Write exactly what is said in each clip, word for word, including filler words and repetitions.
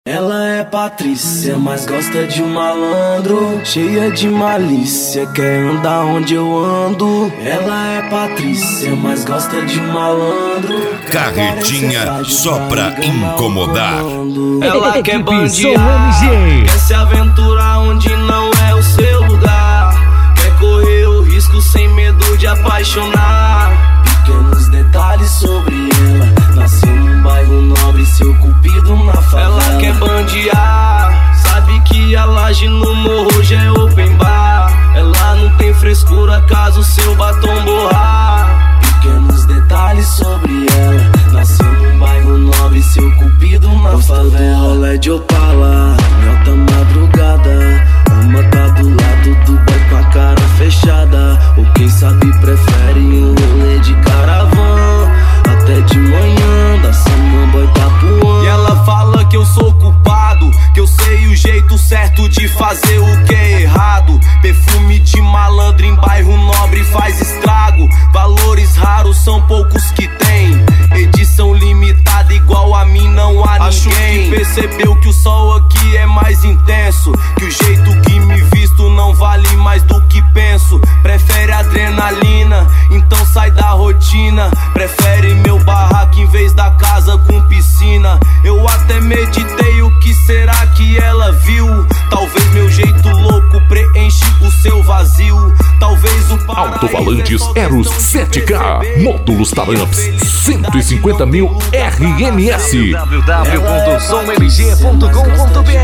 Ela é Patrícia, mas gosta de malandro, cheia de malícia, quer andar onde eu ando. Ela é Patrícia, mas gosta de malandro. Carretinha só pra incomodar. Ela quer bandear, quer se aventurar onde não é o seu lugar. Quer correr o risco sem medo de apaixonar. Pequenos detalhes sobre ela, nasceu num bairro nobre, seu cupido na favela. Ela quer bandear, sabe que a laje no morro já é open bar. Ela não tem frescura caso seu batom borrar. Pequenos detalhes sobre ela, nasceu num bairro nobre, seu cupido na favela. Rolê de Opala, em alta madrugada, ama tá do lado do boy com a cara fechada. Ou quem sabe prefere um rolê de caravan, até de manhã da Samambaia Itapuã. E ela fala que eu sou culpado, que eu sei o jeito certo de fazer o que é errado. Perfume de malandro em bairro nobre faz estrago. Valores raros são poucos que tem, edição limitada igual a mim não há ninguém. Acho que percebeu que o sol aqui é mais intenso, que o jeito que me visto não vale mais do que penso. Prefere adrenalina, então sai da rotina. Prefere meu barraco em vez da casa com piscina. Eu até meditei o que será que ela viu. Talvez meu jeito louco preenche o seu vazio. Talvez o Alto-falantes Eros sete K, módulos Taramps, cento e cinquenta mil R M S. w w w ponto som m g ponto com ponto b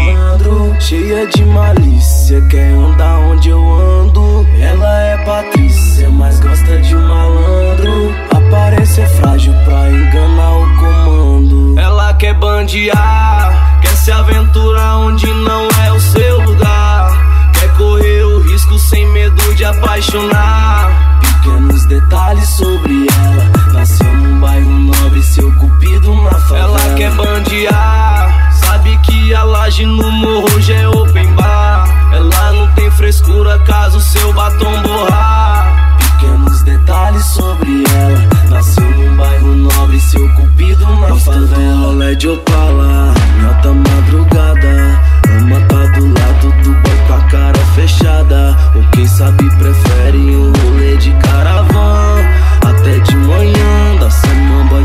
r. Cheia de malícia, quer andar onde eu ando. Ela é Patrícia, mas gosta de um malandro. Aparência é frágil pra enganar o comando. Ela quer bandear, quer se aventurar onde não é o seu lugar. Quer correr o risco sem medo de apaixonar. Pequenos detalhes sobre ela, nasceu num bairro nobre, seu cupido na favela. Ela quer bandear, sabe que a laje no morro já é open bar. Ela não tem frescura caso seu batom borrar. Pequenos detalhes sobre ela, nasceu num bairro nobre, seu cupido na favela. Rolê de Opala, em alta madrugada, ama tá do lado do boy com a cara fechada. Ou quem sabe prefere um rolê de caravan, até de manhã da Samambaia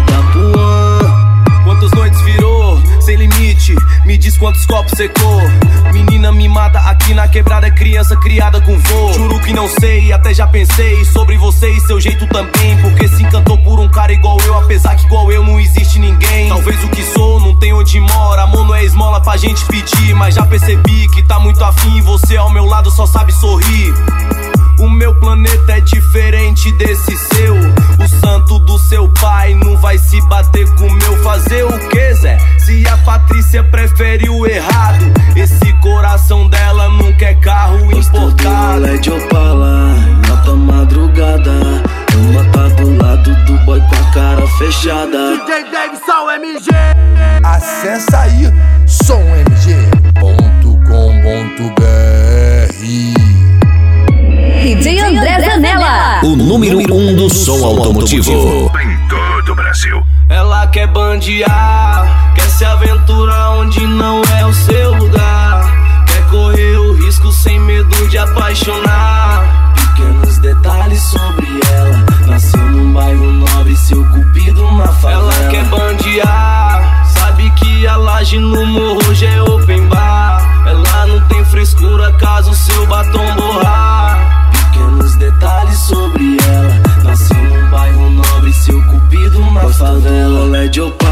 Itapuã. Quantas noites virou, sem limite, me diz quantos copos secou. Menina mimada aqui na quebrada, é criança criada com vô. Juro que não sei, até já pensei sobre você e seu jeito também. Porque se encantou por um cara igual eu, apesar que igual eu não existe ninguém. Talvez o que sou não tem onde mora, amor não é esmola pra gente pedir. Mas já percebi que tá muito afim e você ao meu lado só sabe sorrir. O meu planeta é diferente desse seu. O santo do seu pai não vai se bater com o meu. Fazer o que, Zé? Se a Patrícia prefere o errado, esse coração dela não quer carro importado. Rolê de Opala, em alta madrugada, uma tá do lado do boy com a cara fechada. D J Davidson M G. Acesse aí som m g ponto com ponto b r. D J André Zanella, o número um do som automotivo em todo o Brasil. Ela quer bandear, quer se aventurar onde não é o seu lugar. Quer correr o risco sem medo de apaixonar. Pequenos detalhes sobre ela, nasceu num bairro nobre, seu cupido na favela. Ela quer bandear, sabe que a laje no morro já é open bar. Ela não tem frescura caso seu batom borrar. Pequenos detalhes sobre ela, nasceu num bairro nobre, seu cupido na favela. Rolê de Opala,